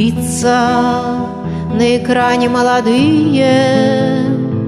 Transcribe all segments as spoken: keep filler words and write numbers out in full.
Лица на экране молодые,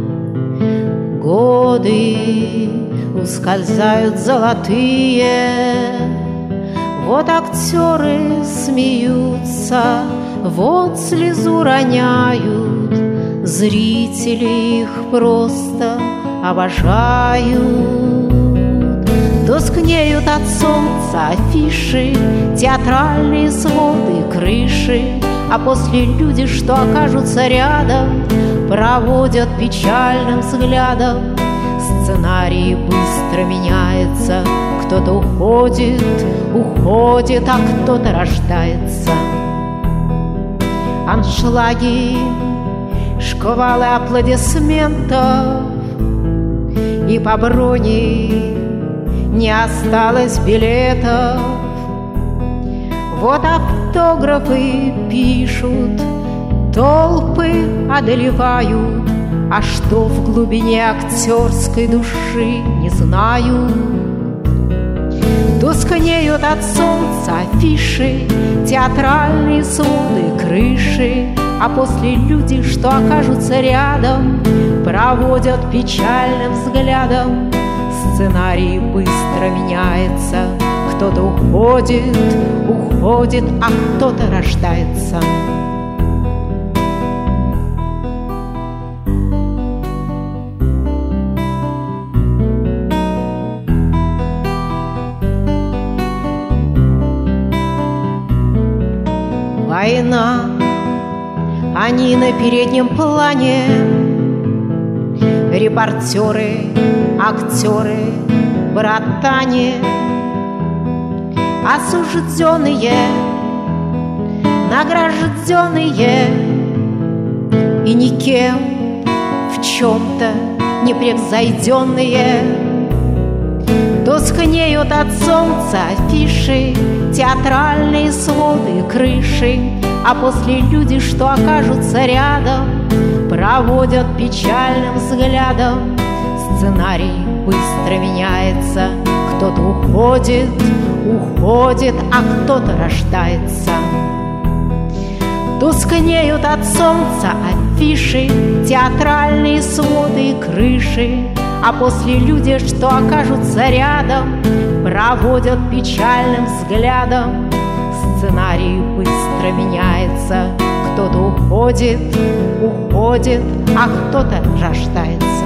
годы ускользают золотые. Вот актеры смеются, вот слезу роняют, зрители их просто обожают. Тускнеют от солнца афиши, театральные своды, крыши, а после люди, что окажутся рядом, проводят печальным взглядом. Сценарий быстро меняется, кто-то уходит, уходит, а кто-то рождается. Аншлаги, шквалы аплодисментов, и по броне не осталось билетов. Вот автографы пишут, толпы одолевают, а что в глубине актерской души, не знаю. Тускнеют от солнца афиши, театральные своды, крыши, а после люди, что окажутся рядом, проводят печальным взглядом. Сценарий быстро меняется, кто-то уходит, уходит, а кто-то рождается. Война, они на переднем плане, репортеры, актеры, братане, осужденные, награжденные, и никем в чем-то непревзойденные. Тускнеют от солнца афиши, театральные своды, крыши, а после люди, что окажутся рядом, проводят печальным взглядом. Сценарий быстро меняется, кто-то уходит, уходит, а кто-то рождается. Тускнеют от солнца афиши, театральные своды, крыши, а после люди, что окажутся рядом, проводят печальным взглядом. Сценарий быстро меняется, кто-то уходит, уходит, а кто-то рождается.